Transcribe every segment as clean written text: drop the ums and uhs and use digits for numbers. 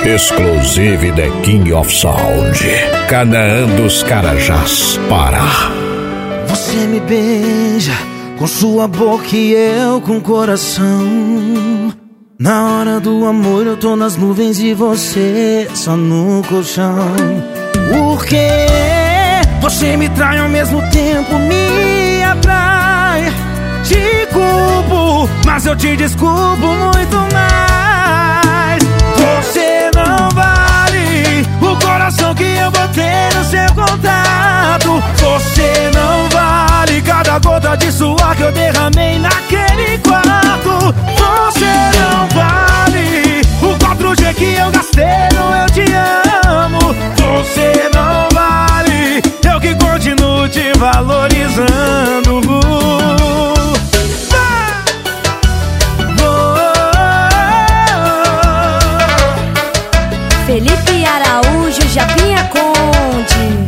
Exclusive The King of Sound, Canaã dos Carajás, Pará. Você me beija com sua boca e eu com o coração. Na hora do amor eu tô nas nuvens e você só no colchão. Por que você me trai ao mesmo tempo me atrai? Te culpo, mas eu te desculpo muito mais. Você não vale o coração que eu botei no seu contato. Você não vale cada gota de suor que eu derramei naquele quarto. Você não vale o 4G que eu gastei no Eu Te Amo. Você não vale, eu que continuo te valorizando. Felipe Araújo, Japinha Conde.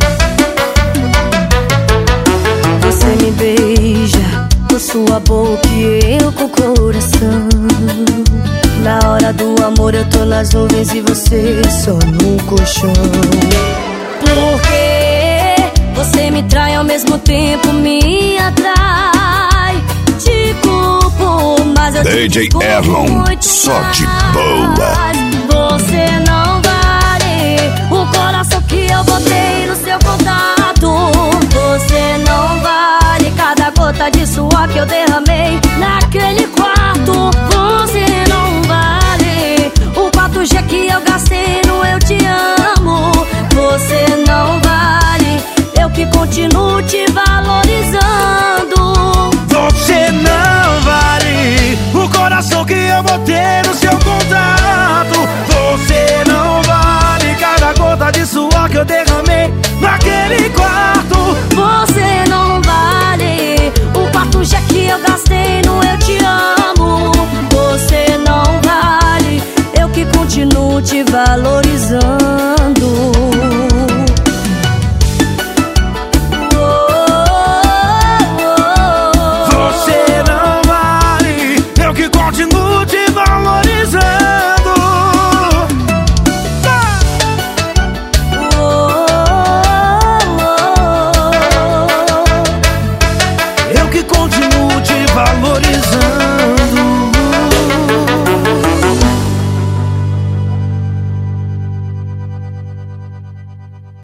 Você me beija com sua boca e eu com o coração. Na hora do amor eu tô nas nuvens e você só no colchão. Porque você me trai ao mesmo tempo me atrai. Te culpo, mas eu te DJ desculpo Erlon, muito só de mais. boa. Você não vale o coração que eu botei no seu contato. Você não vale cada gota de suor que eu derramei naquele quarto. Você não vale o 4G que eu gastei no Eu Te Amo. Você não vale, eu que continuo te valorizando. Você não vale o coração que eu botei no seu contato. Você não vale cada gota de suor que eu derramei naquele